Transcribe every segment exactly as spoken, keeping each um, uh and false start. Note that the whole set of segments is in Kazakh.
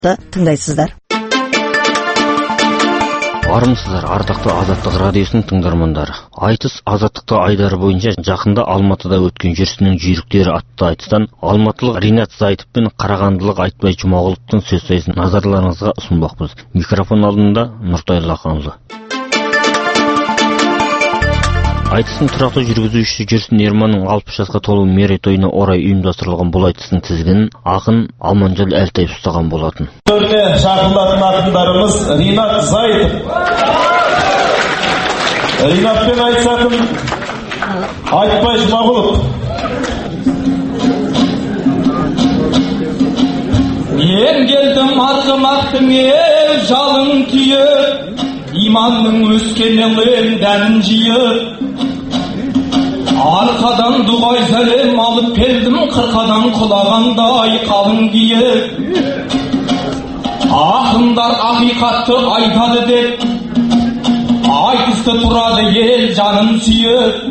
Азаттықты тыңдайсыздар. Армысыздар, ардақты Азаттық радиосының тыңдармандары. Айтыс Азаттықты айдары бойынша жақында Алматыда өткен жүрісінің жүйріктері атты айтыстан алматылық Ринат Зайтов пен қарағандылық Айтбай Жұмағұловтың сөз сайысын назарларыңызға ұсынбақпыз. Микрофон алдында Нұртай Лақанұлы. Айтыстың тұрақты жүргізушісі Жүрсін Ерманның алпыс жасқа толу мерейтойына орай ұйымдастырылған бұл айтыстың тізгінін ақын Алманжол Әлтаев ұстаған болатын. Төріне шақырылатын ақындарымыз Ринат Зайтов. Ринатпен айтысатын Айтбай Жұмағұлов. Мен келдім арғымақтың ел жалын түйіп, иманның өскенен дәнін жиып, арқадан дұғай сәлем алып келдім, қырқадан құлағандай қалың киіп. Ақындар ақиқатты айтады деп, айтысты тұрады ел жанын сүйіп.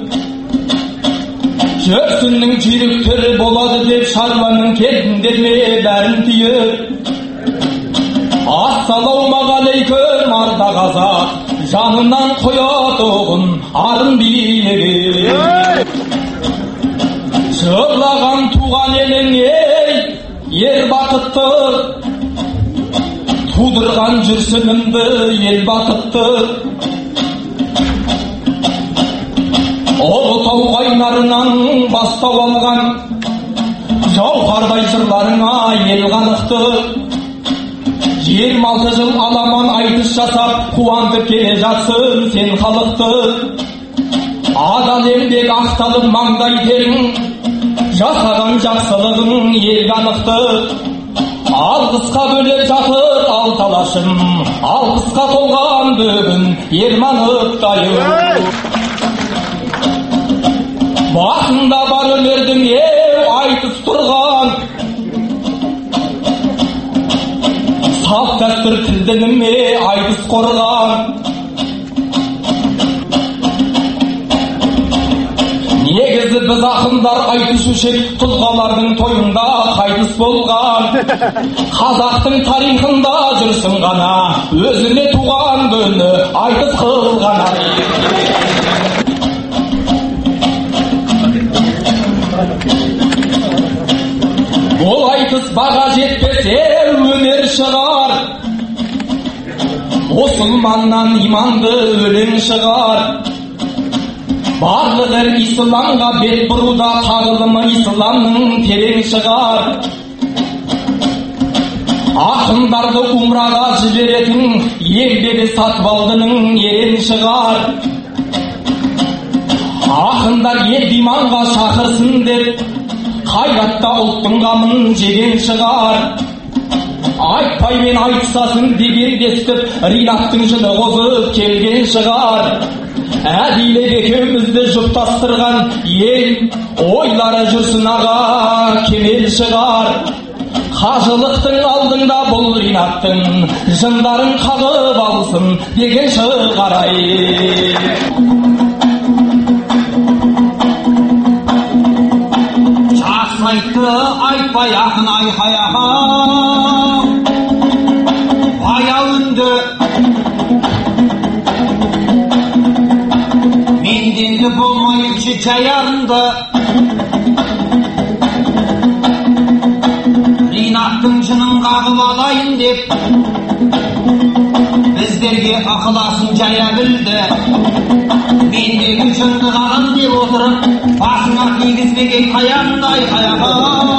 Жүрсіннің жүйріктері болады деп, шаруаның келдіңдерме бәрін түйіп. Ассалаумағалейкум арда қазақ, жанынан қояды оғын арын билеге. Жырлаған туған елің ей, ер бақытты, тудырған жүрсінімді ел бақытты. Ұлытау қайнарынан бастау алған, жауһардай жырларыңа ел қанықты. Жиырма алты жыл аламан айтыс жасап, қуантып келе жатсың сен халықты. Адал еңбек ақталып маңдай терің, жасаған жақсылығың ел қанықты. Алғысқа бөлеп жатыр алталашым, алғысқа толған бүгін Ермановтайым. Басында бар өнердің еу айтыс тұрған, салт дәстүр тілдігіме айтыс қорған. Негізі біз ақындар айтысушы тұлғалардың тойында қайтыс болған. Қазақтың тарихында жүрсін ғана, өзіне туған күні айтыс қылған. Ол айтыс баға жетпесе өнер шығар, мұсылманнан иманды өлең шығар. Барлық әр исламға бет бұруда, тағылымы исламның терең шығар. Ақындарды умраға жіберетін, еңбегі сатыбалдының ерен шығар. Ақындар ел иманға шақырсын деп, қайратта ұлттың қамын жеген шығар. Айтпаймен айтысасын деген дестіп, Ринаттың жыны қозып келген шығар. Әдилеп екеумізді жұптастырған ел, ойлары жүрсін аға кемел шығар. Қажылықтың алдында бұл Ринаттың жындарын қағып алсын деген шығар. Айтты айтпай ақын айқаяға, баяу үнді менденді болмайыншы жаярынды. Ринаттың жынын қағып алайын деп, біздерге ақыласын жая білді. Мендегі жынды қағын деп отырып, басыңа кигізбеген қаяндай қаяға.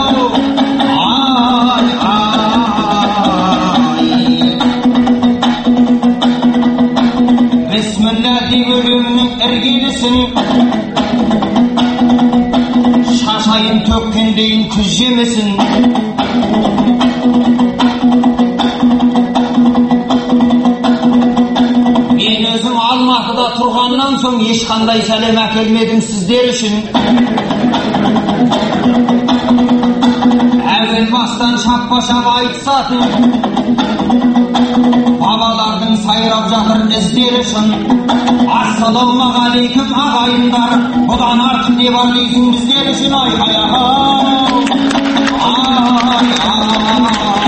Ай, ай. Бісміллә деп өлеңнің іргелісін, шашайын төккендейін күз жемесін. Алматыда тұрғаннан соң ешқандай сәлем әкелмедім сіздер үшін. Әуел бастан шаппа-шап айтысатын, бабалардың сайрап жатыр іздер үшін. Ассалаумағалейкум ағайындар, бұдан артық не бар дейсің біздер үшін? Ай, ай, ай, ай, ай.